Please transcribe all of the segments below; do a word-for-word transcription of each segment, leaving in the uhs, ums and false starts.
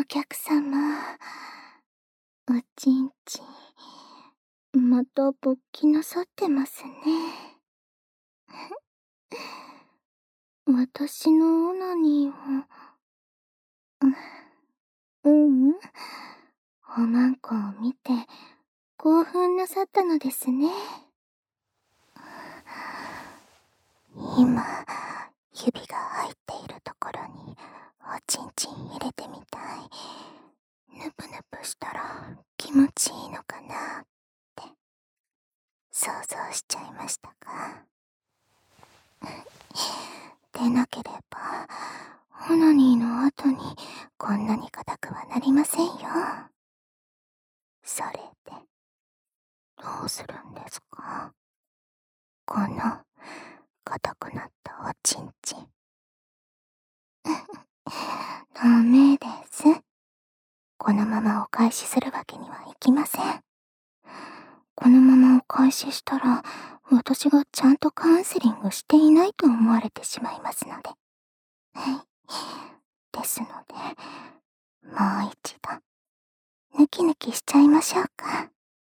お客様、おちんちん、また勃起なさってますね。私のオナニーを、う、ううん、おまんこを見て興奮なさったのですね。今、指が入っているところにおちんちん入れてみたい。ぬぷぬぷしたら気持ちいいのかなって想像しちゃいましたか。でなければオナニーの後にこんなに硬くはなりませんよ。それでどうするんですか、この硬くなったおちんちん。ダメです。このままお返しするわけにはいきません。このままお返ししたら、私がちゃんとカウンセリングしていないと思われてしまいますので。はい。ですので、もう一度、ヌキヌキしちゃいましょうか。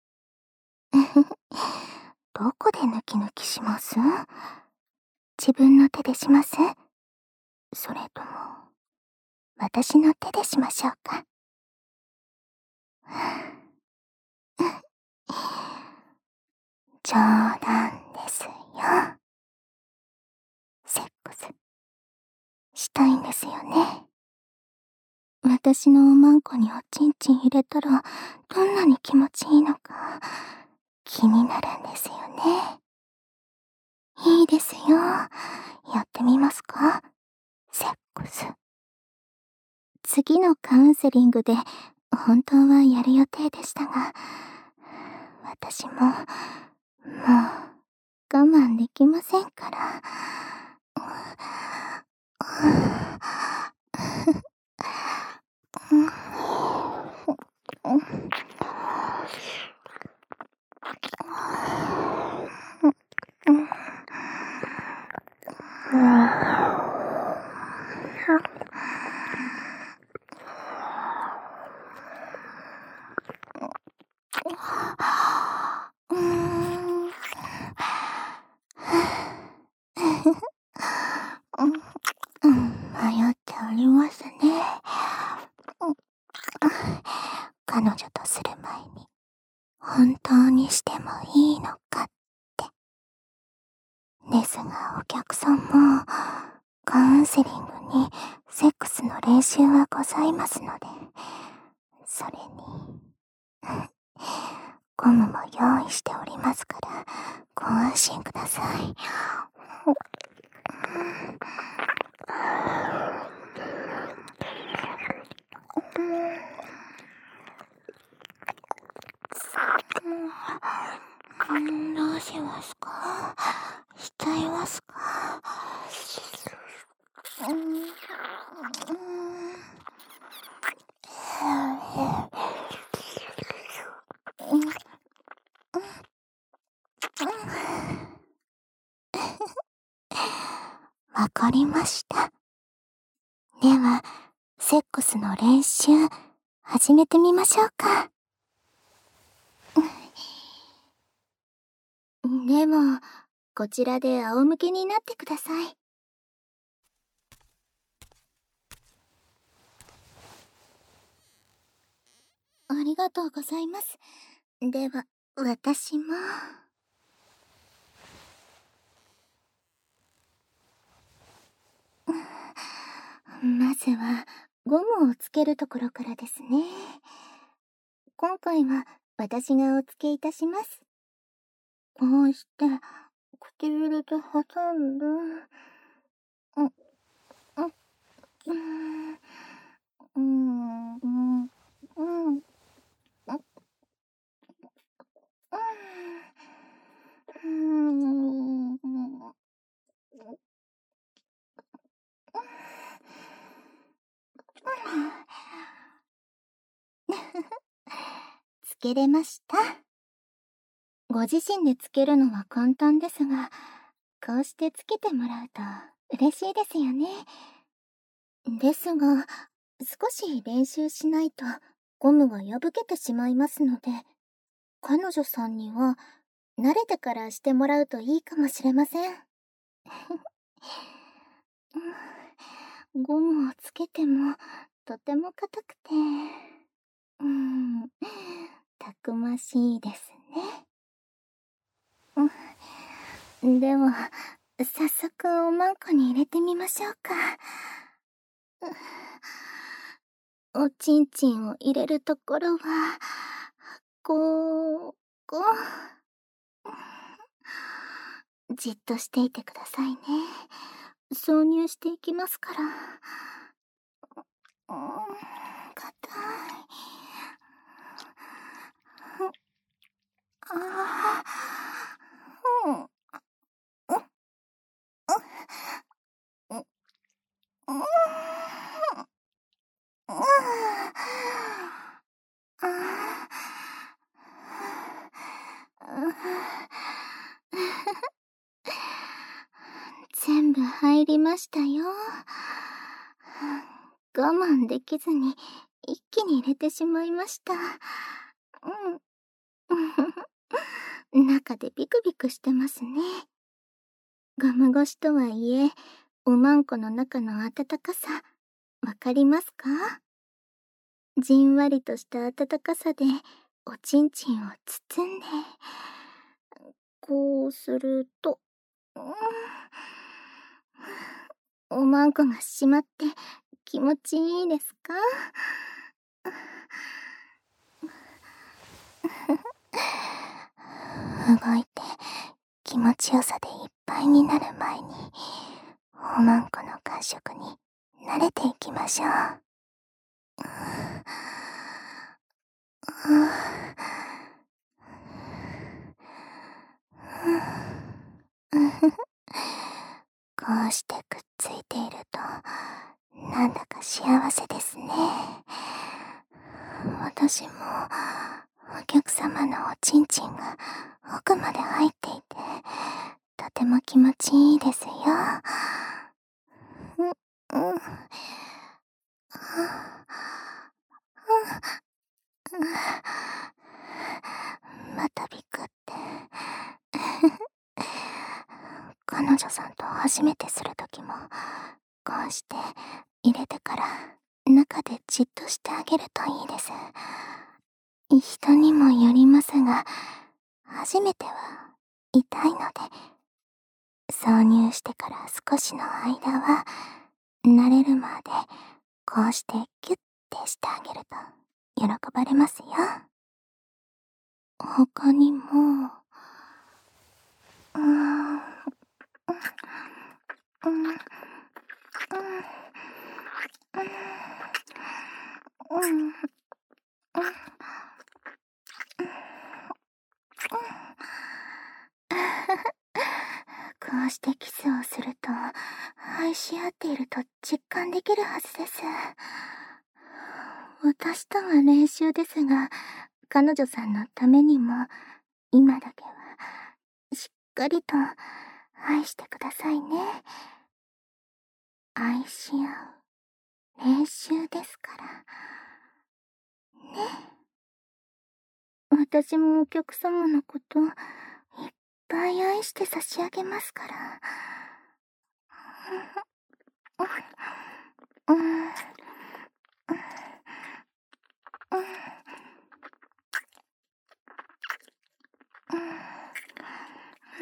どこでヌキヌキします？自分の手でします？それとも、私の手でしましょうか。冗談ですよ。セックスしたいんですよね。私のおまんこにおちんちん入れたらどんなに気持ちいいのか気になるんですよね。いいですよ。やってみますか？セックス。次のカウンセリングで本当はやる予定でしたが、私ももう我慢できませんから。迷っておりますね。彼女とする前に本当にしてもいいのかって。ですがお客さんもカウンセリングにセックスの練習はございますので、それにゴムも用意しておりますからご安心ください。どうしますか？しちゃいますか？わかりました。では、セックスの練習、始めてみましょうか。でも、こちらで仰向けになってください。ありがとうございます。では、私も。まずは、ゴムをつけるところからですね。今回は、私がお付けいたします。こうして、唇で挟んで、うん、うん、うん、うん、うん、うん、うん、つけれました。ご自身でつけるのは簡単ですが、こうしてつけてもらうと嬉しいですよね。ですが、 少し練習しないとゴムが破けてしまいますので、彼女さんには慣れてからしてもらうといいかもしれません。ゴムをつけてもとても硬くて、うーん、たくましいですね。うん、では、早速おまんこに入れてみましょうか。おちんちんを入れるところは、こう、こう。じっとしていてくださいね。挿入していきますから。うーん、硬い。ああ、うん、う、う、う、う、うーん。うーあ全部入りましたよ。我慢できずに一気に入れてしまいました。うん。中でビクビクしてますね。ゴム越しとはいえ、おまんこの中の温かさ、わかりますか？じんわりとした温かさで、おちんちんを包んで、こうすると、うん、おまんこが締まって気持ちいいですか？動いて気持ちよさでいっぱいになる前に、おまんこの感触に慣れていきましょう。こうしてくっついていると、なんだか幸せですね。私も、お客様のおちんちんが奥まで入っていて、とても気持ちいいですよ。うん、うん、またビクって。彼女さんと初めてするときも、こうして入れてから中でじっとしてあげるといいです。人にもよりますが、初めては痛いので、挿入してから少しの間は、慣れるまでこうしてギュッてしてあげると喜ばれますよ。他にも、うーん、うん、うん、うん、うん、うん、こうしてキスをすると、愛し合っていると実感できるはずです。私とは練習ですが、彼女さんのためにも、今だけは、しっかりと愛してくださいね。愛し合う練習ですから。ね。私もお客様のこと、いっぱい愛して差し上げますから。うん、うん、うん、うん、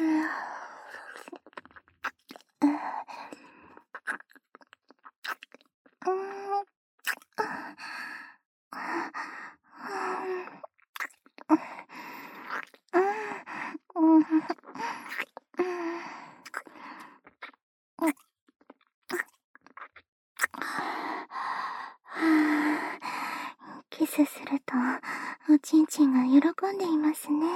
キスすると、おちんちんが喜んでいますね。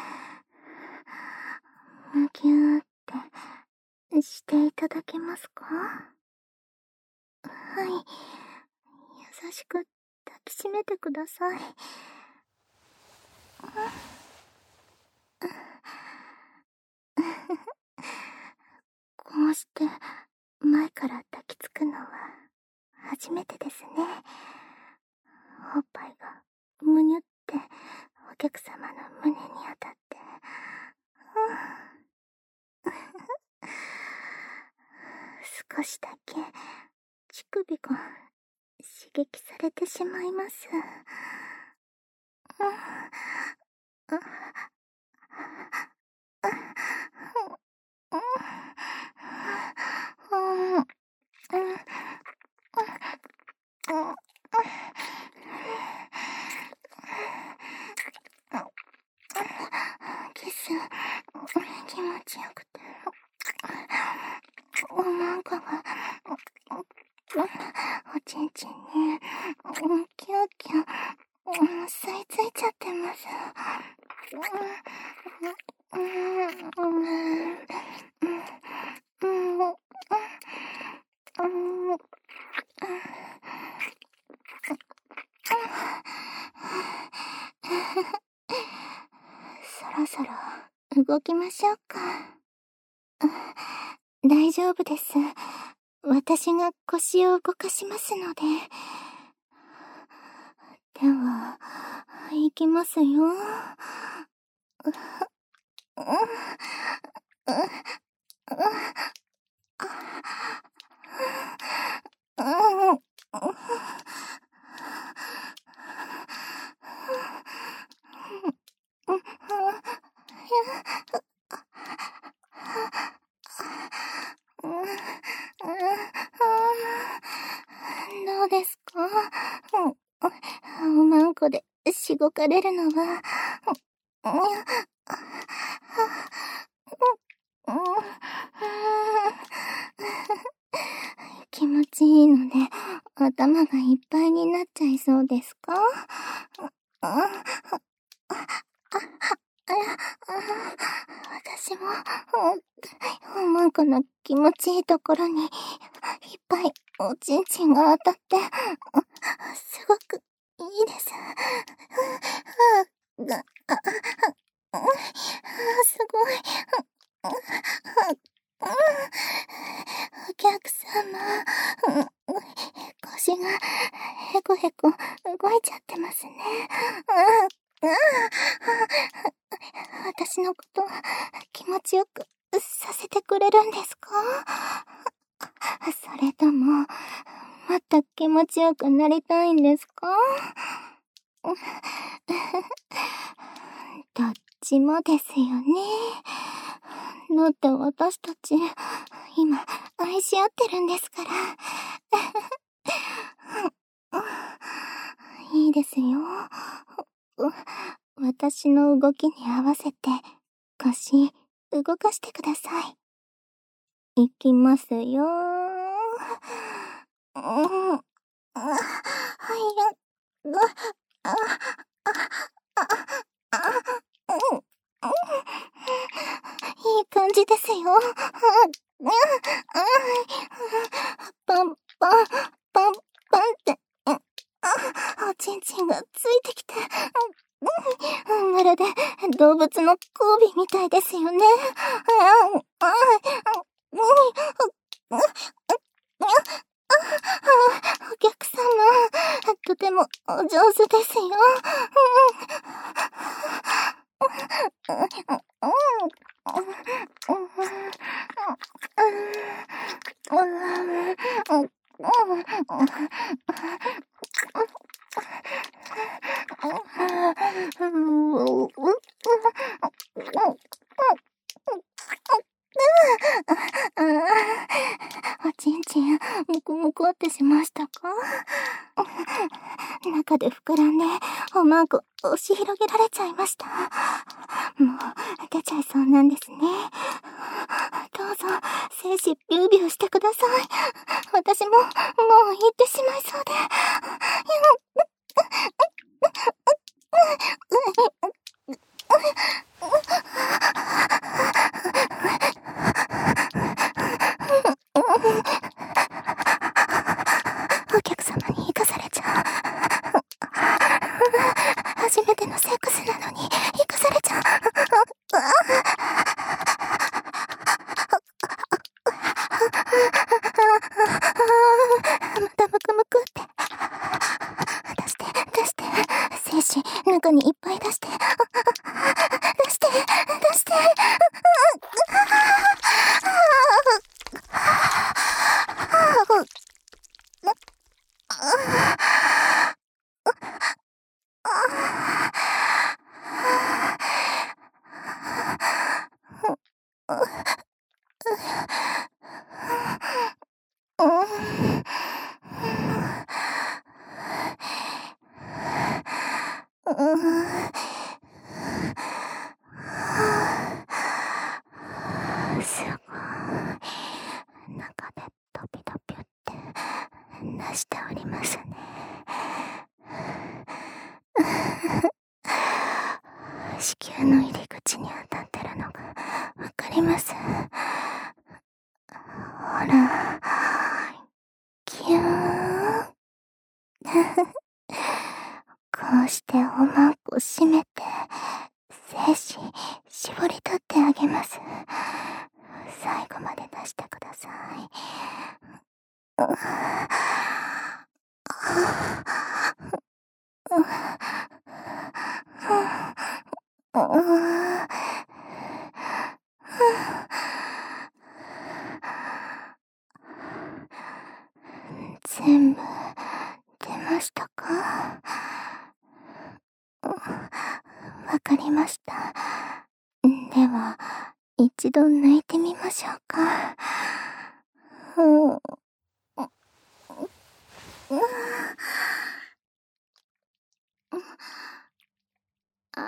むぎゅーってしていただけますか？はい。優しく抱きしめてください。こうして前から抱きつくのは初初めてですね。おっぱいがむにゅってお客様の胸に当たって、少しだけ乳首が刺激されてしまいます。キス気持ちよくて、おまんこがおちんちんにキュッキュ吸い付いちゃってます。そろそろ動きましょうか。大丈夫です。私が腰を動かしますので。では、行きますよ。どうですか？おまんこでしごかれるのは、気持ちいいので頭がいっぱいになっちゃいそうですか？私もおまんこの気持ちいいところにいっぱいおちんちんが当たってすごくいいです。すごい。お客様、腰がへこへこ動いちゃってますね。私のこと気持ちよくさせてくれるんですか？それとも、もっと気持ちよくなりたいんですか？どっちもですよね。だって私たち、今、愛し合ってるんですから。いいですよ。私の動きに合わせて、腰、動かしてください。いきますよ。うん。はいよ。あ、あ、あ、あ、うん。いい感じですよ。パンパン、パンパンって、おちんちんがついてきて、まるで動物の交尾みたいですよね。お客様、とてもお上手ですよ。おちんちん、むくむくってしましたか？中で膨らんで、おまんこ押し広げられちゃいました。もう、出ちゃいそうなんですね。どうぞ、精子ビュービューしてください。私も、もう行ってしまいそうで。お客様に行かされちゃう。初めてのセックスなのに行かされちゃう。またムクムクっすごい。中でドピドピって出しておりますね。子宮の入り口に当たってるのがわかります。ほら、キューン。こうしておまんこ締めて、精子絞り取ってあげます。最後まで出してください。全部出ましたか？わかりました。では、一度泣いてみましょうか。うん。あ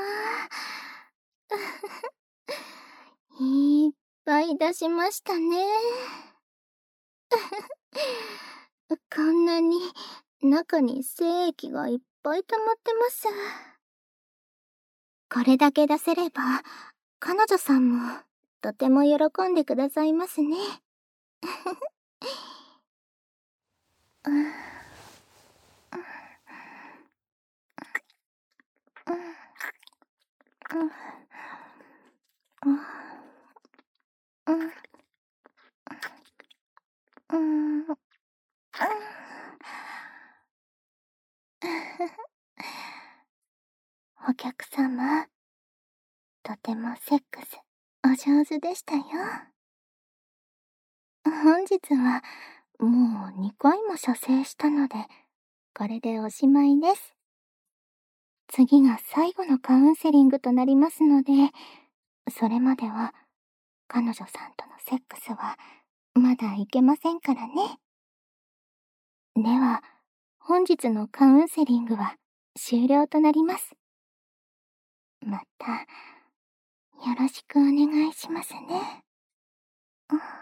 ーいっぱい出しましたね。こんなに中に精液がいっぱい溜まってます。これだけ出せれば、彼女さんもとても喜んでくださいますね。お客様、とてもセックスお上手でしたよ。本日はもうにかいも射精したので、これでおしまいです。次が最後のカウンセリングとなりますので、それまでは彼女さんとのセックスはまだいけませんからね。では、本日のカウンセリングは終了となります。また、よろしくお願いしますね。